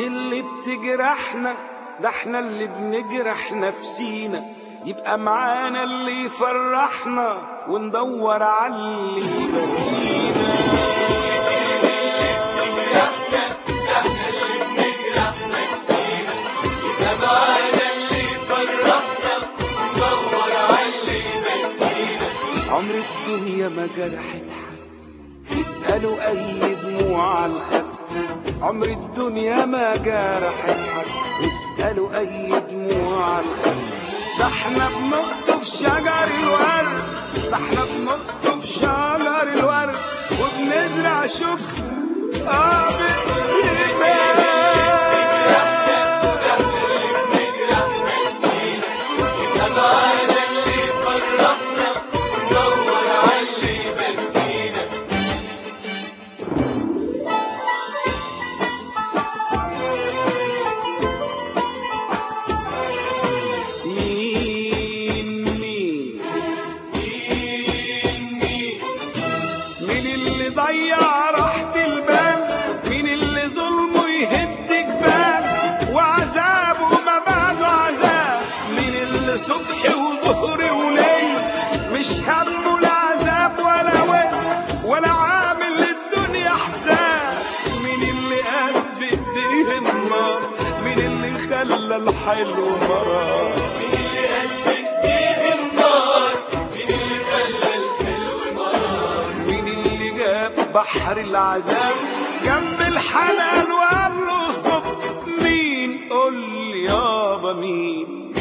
اللي بتجرحنا؟ ده احنا اللي بنجرح نفسينا. يبقى معانا اللي يفرحنا وندور على اللي يبكينا. عمر الدنيا ما جرحت حد، اسألوا أي دموع على الخد. عمر الدنيا ما جرحت حد، اسألوا أي دموع على الخد. ده احنا بنقطف شجر الورد، ده احنا بنقطف شجر الورد وبنزرع شكر ضيع راحة البال، مين اللي ظلمه يهد جبال وعذابه ما بعده عذاب، مين اللي صبح وظهر وليل مش همه لا عذاب ولا ويل ولا عامل للدنيا حساب، مين اللي قال بإيديه النار، مين اللي خلى الحلو مرار، مين اللي قال بإيديه النار، مين اللي خلى الحلو مرار، مين اللي جاب بحر العذاب جنب الحنان وقال له صف. مين؟ قول لي يابا مين؟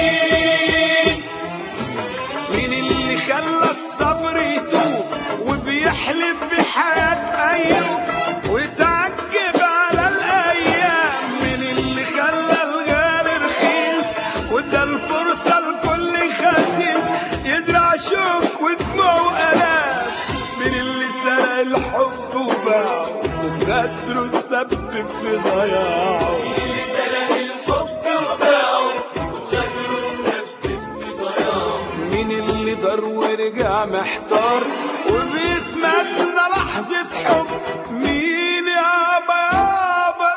مين اللي خلى الصبر يتوب وبيحلف بحياة أيوب وتعجب على الأيام، مين اللي خلى الغالي رخيص وادى الفرصة لكل خسيس يزرع شوك ودموع وآلام، مين اللي سرق الحب وباعه وغدره تسبب في ضياعه، مين اللي سرق الحب وباعه وغدره تسبب في ضياعه، مين اللي دار ورجع محتار وبيتمنى لحظة حب، مين يابا يابا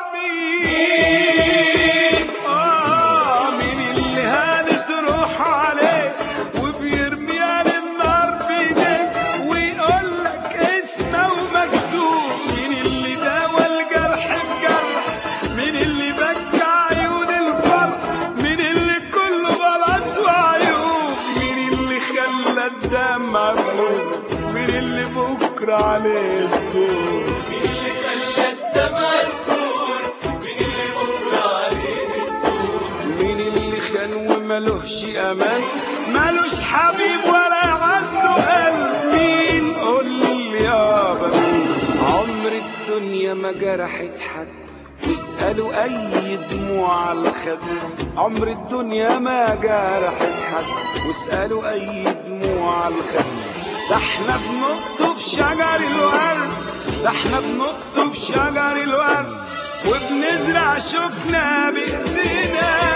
مين؟ مين اللي هانت روح عليه وبيرميها للنار بيديه ويقول لك اسمه ومكتوب، مين اللي داوى الجرح بجرح، مين اللي بكى عيون الفرح، مين اللي كله غلط وعيوب، مين اللي خلى الدمع بلون، مين اللي بكره عليه الدور، مين اللي خلى الدمع يفور، مين اللي بكره عليه الدور، مين اللي خان ومالوش امان مالوش حبيب ولا عنده قلب، مين؟ قول لي يابا مين؟ عمر الدنيا ما جرحت حد، اسألوا أي دموع على الخد. عمر الدنيا ما جرحت حد واسألوا أي دموع على الخد. ده احنا بنقطف شجر الورد، ده احنا بنقطف شجر الورد وبنزرع شوكنا بإيدينا.